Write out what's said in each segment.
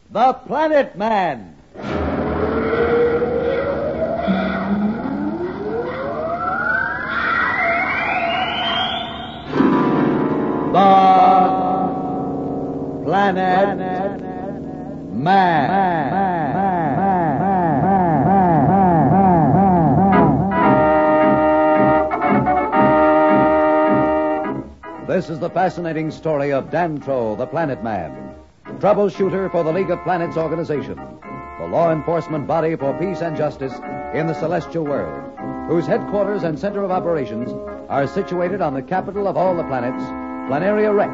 The Planet Man. The Planet Man. This is the fascinating story of Dantro, the Planet Man, troubleshooter for the League of Planets organization, the law enforcement body for peace and justice in the celestial world, whose headquarters and center of operations are situated on the capital of all the planets, Planaria Rex.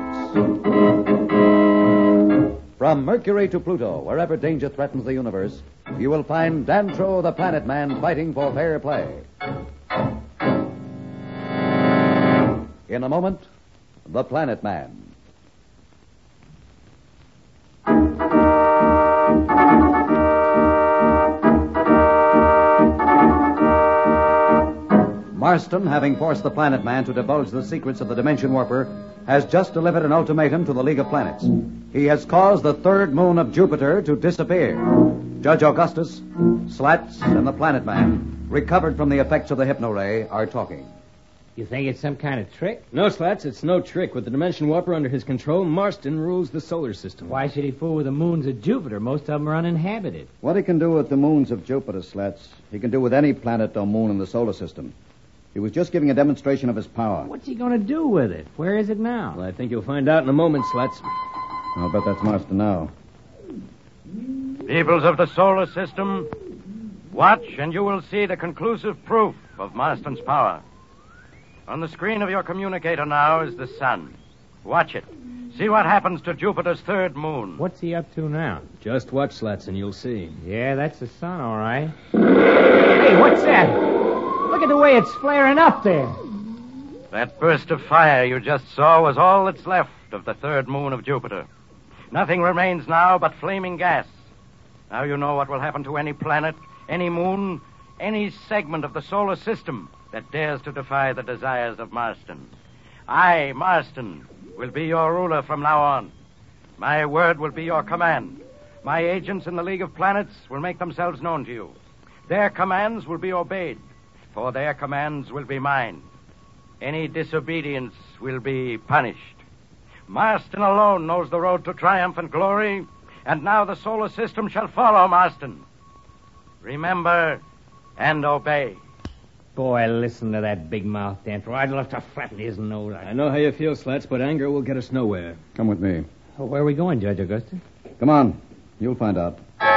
From Mercury to Pluto, wherever danger threatens the universe, you will find Dantro, the Planet Man, fighting for fair play. In a moment, The Planet Man. Marston, having forced the Planet Man to divulge the secrets of the Dimension Warper, has just delivered an ultimatum to the League of Planets. He has caused the third moon of Jupiter to disappear. Judge Augustus, Slats, and the Planet Man, recovered from the effects of the hypno-ray, are talking. You think it's some kind of trick? No, Slats, it's no trick. With the Dimension Warper under his control, Marston rules the solar system. Why should he fool with the moons of Jupiter? Most of them are uninhabited. What he can do with the moons of Jupiter, Slats, he can do with any planet or moon in the solar system. He was just giving a demonstration of his power. What's he going to do with it? Where is it now? Well, I think you'll find out in a moment, Slats. I'll bet that's Marston now. Peoples of the solar system, watch and you will see the conclusive proof of Marston's power. On the screen of your communicator now is the sun. Watch it. See what happens to Jupiter's third moon. What's he up to now? Just watch, Slats, and you'll see. Yeah, that's the sun, all right. Hey, what's that? Look at the way it's flaring up there. That burst of fire you just saw was all that's left of the third moon of Jupiter. Nothing remains now but flaming gas. Now you know what will happen to any planet, any moon, any segment of the solar system that dares to defy the desires of Marston. I, Marston, will be your ruler from now on. My word will be your command. My agents in the League of Planets will make themselves known to you. Their commands will be obeyed, for their commands will be mine. Any disobedience will be punished. Marston alone knows the road to triumph and glory, and now the solar system shall follow Marston. Remember and obey. Boy, listen to that big mouth, Dantro. I'd love to flatten his nose. I know how you feel, Slats, but anger will get us nowhere. Come with me. Oh, where are we going, Judge Augustus? Come on. You'll find out.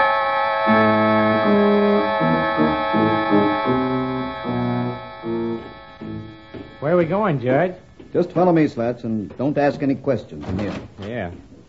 Where are we going, Judge? Just follow me, Slats, and don't ask any questions in here. Yeah.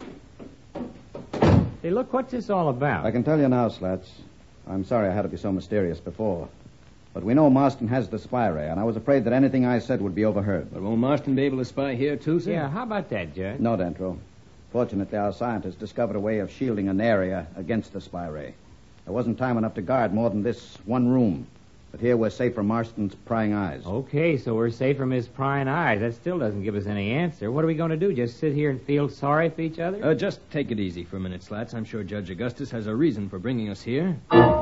Hey, look, what's this all about? I can tell you now, Slats. I'm sorry I had to be so mysterious before. But we know Marston has the spy ray, and I was afraid that anything I said would be overheard. But won't Marston be able to spy here, too, sir? Yeah, how about that, Judge? No, Dantro. Fortunately, our scientists discovered a way of shielding an area against the spy ray. There wasn't time enough to guard more than this one room. But here we're safe from Marston's prying eyes. Okay, so we're safe from his prying eyes. That still doesn't give us any answer. What are we going to do, just sit here and feel sorry for each other? Just take it easy for a minute, Slats. I'm sure Judge Augustus has a reason for bringing us here.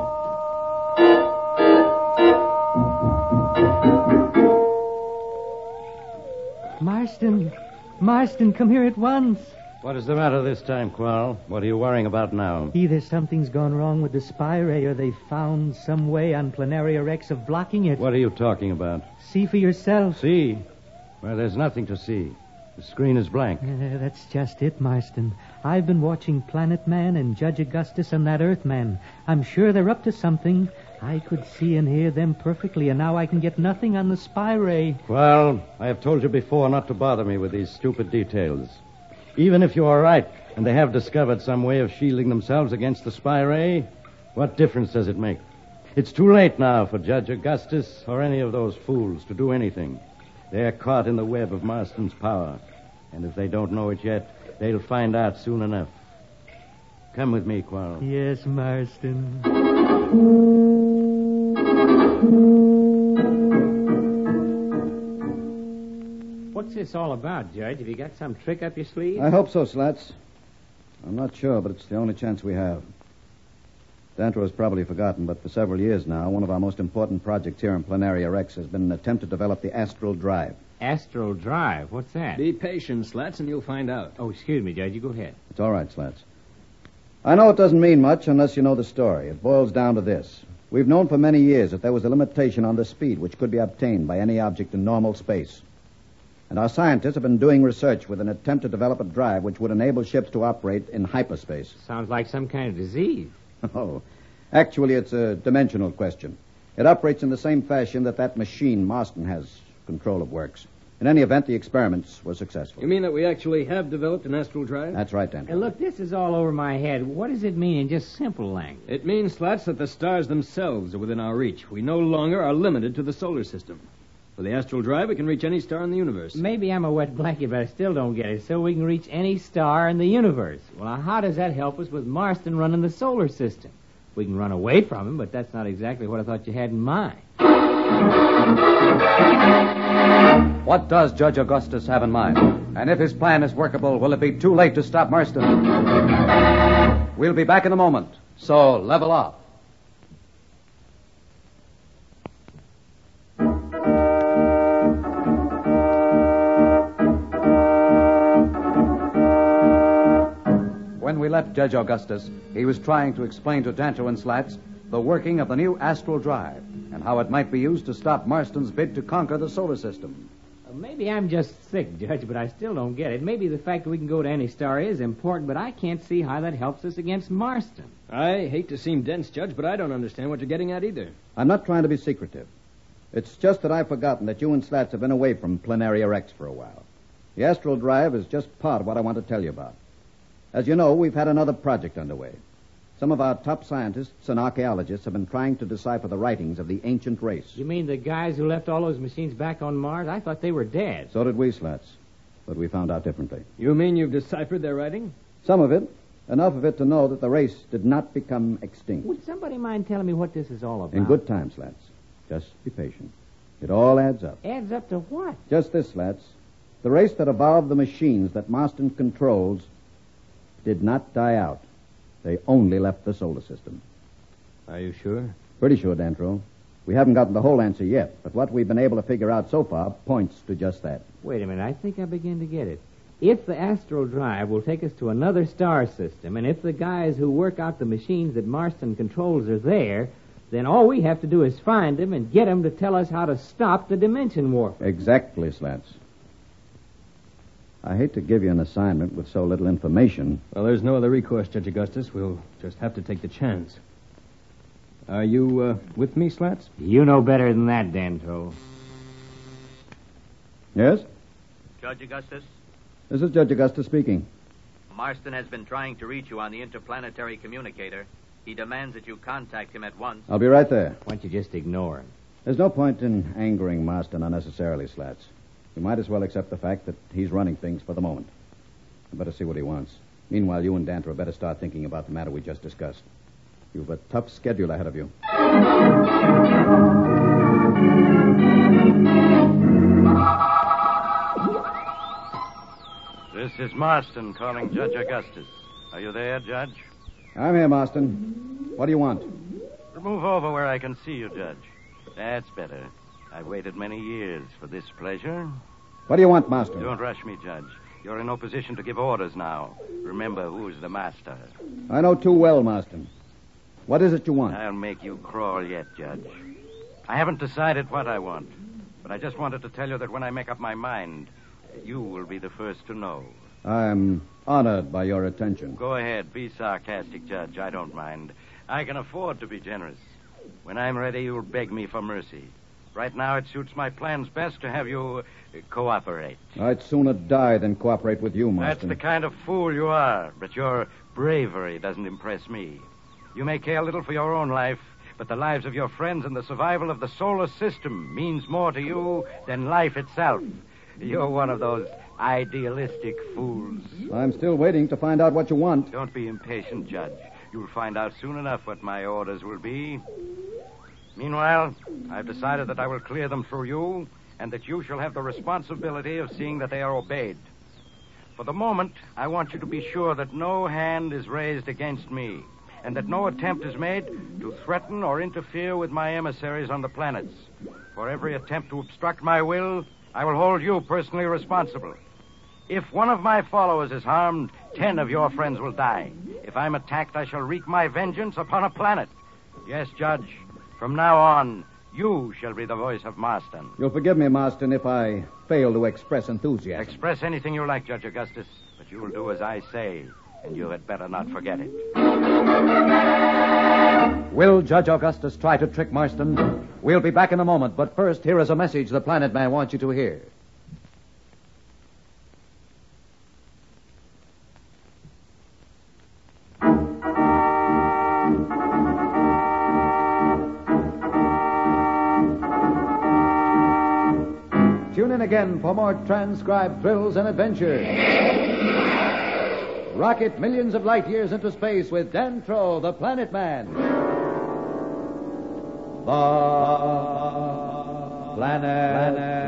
Marston, come here at once. What is the matter this time, Qual? What are you worrying about now? Either something's gone wrong with the spy ray or they've found some way on Planaria Rex of blocking it. What are you talking about? See for yourself. See? Well, there's nothing to see. The screen is blank. That's just it, Marston. I've been watching Planet Man and Judge Augustus and that Earthman. I'm sure they're up to something. I could see and hear them perfectly, and now I can get nothing on the spy ray. Well, I have told you before not to bother me with these stupid details. Even if you are right, and they have discovered some way of shielding themselves against the spy ray, what difference does it make? It's too late now for Judge Augustus or any of those fools to do anything. They're caught in the web of Marston's power. And if they don't know it yet, they'll find out soon enough. Come with me, Quarl. Yes, Marston. What's this all about, Judge? Have you got some trick up your sleeve? I hope so, Slats. I'm not sure, but it's the only chance we have. Dantro has probably forgotten, but for several years now, one of our most important projects here in Planaria Rex has been an attempt to develop the Astral Drive. Astral Drive? What's that? Be patient, Slats, and you'll find out. Oh, excuse me, Judge. You go ahead. It's all right, Slats. I know it doesn't mean much unless you know the story. It boils down to this. We've known for many years that there was a limitation on the speed which could be obtained by any object in normal space. And our scientists have been doing research with an attempt to develop a drive which would enable ships to operate in hyperspace. Sounds like some kind of disease. Oh, actually, it's a dimensional question. It operates in the same fashion that machine Marston has control of works. In any event, the experiments were successful. You mean that we actually have developed an astral drive? That's right, Dan. And look, this is all over my head. What does it mean in just simple language? It means, Slats, that the stars themselves are within our reach. We no longer are limited to the solar system. With the astral drive, we can reach any star in the universe. Maybe I'm a wet blanket, but I still don't get it. So we can reach any star in the universe. Well, now, how does that help us with Marston running the solar system? We can run away from him, but that's not exactly what I thought you had in mind. What does Judge Augustus have in mind? And if his plan is workable, will it be too late to stop Marston? We'll be back in a moment, so level off. When we left Judge Augustus, he was trying to explain to Dantro and Slats the working of the new Astral Drive and how it might be used to stop Marston's bid to conquer the solar system. Maybe I'm just sick, Judge, but I still don't get it. Maybe the fact that we can go to any star is important, but I can't see how that helps us against Marston. I hate to seem dense, Judge, but I don't understand what you're getting at either. I'm not trying to be secretive. It's just that I've forgotten that you and Slats have been away from Planaria Rex for a while. The Astral Drive is just part of what I want to tell you about. As you know, we've had another project underway. Some of our top scientists and archaeologists have been trying to decipher the writings of the ancient race. You mean the guys who left all those machines back on Mars? I thought they were dead. So did we, Slats. But we found out differently. You mean you've deciphered their writing? Some of it. Enough of it to know that the race did not become extinct. Would somebody mind telling me what this is all about? In good time, Slats. Just be patient. It all adds up. Adds up to what? Just this, Slats. The race that evolved the machines that Marston controls did not die out. They only left the solar system. Are you sure? Pretty sure, Dantro. We haven't gotten the whole answer yet, but what we've been able to figure out so far points to just that. Wait a minute. I think I begin to get it. If the Astral Drive will take us to another star system, and if the guys who work out the machines that Marston controls are there, then all we have to do is find them and get them to tell us how to stop the dimension warp. Exactly, Slats. I hate to give you an assignment with so little information. Well, there's no other recourse, Judge Augustus. We'll just have to take the chance. Are you with me, Slats? You know better than that, Dantro. Yes? Judge Augustus, This is Judge Augustus speaking. Marston has been trying to reach you on the interplanetary communicator. He demands that you contact him at once. I'll be right there. Why don't you just ignore him? There's no point in angering Marston unnecessarily, Slats. We might as well accept the fact that he's running things for the moment. I better see what he wants. Meanwhile, you and Dantro better start thinking about the matter we just discussed. You've a tough schedule ahead of you. This is Marston calling Judge Augustus. Are you there, Judge? I'm here, Marston. What do you want? Move over where I can see you, Judge. That's better. I've waited many years for this pleasure. What do you want, Marston? Don't rush me, Judge. You're in no position to give orders now. Remember who's the master. I know too well, Marston. What is it you want? I'll make you crawl yet, Judge. I haven't decided what I want, but I just wanted to tell you that when I make up my mind, you will be the first to know. I'm honored by your attention. Go ahead. Be sarcastic, Judge. I don't mind. I can afford to be generous. When I'm ready, you'll beg me for mercy. Right now, it suits my plans best to have you cooperate. I'd sooner die than cooperate with you, Marston. That's the kind of fool you are, but your bravery doesn't impress me. You may care little for your own life, but the lives of your friends and the survival of the solar system means more to you than life itself. You're one of those idealistic fools. I'm still waiting to find out what you want. Don't be impatient, Judge. You'll find out soon enough what my orders will be. Meanwhile, I've decided that I will clear them through you, and that you shall have the responsibility of seeing that they are obeyed. For the moment, I want you to be sure that no hand is raised against me, and that no attempt is made to threaten or interfere with my emissaries on the planets. For every attempt to obstruct my will, I will hold you personally responsible. If one of my followers is harmed, 10 of your friends will die. If I'm attacked, I shall wreak my vengeance upon a planet. Yes, Judge, from now on, you shall be the voice of Marston. You'll forgive me, Marston, if I fail to express enthusiasm. Express anything you like, Judge Augustus, but you will do as I say, and you had better not forget it. Will Judge Augustus try to trick Marston? We'll be back in a moment, but first, here is a message the Planet Man wants you to hear. Tune in again for more transcribed thrills and adventures. Rocket millions of light years into space with Dan Troll, the Planet Man. The Planet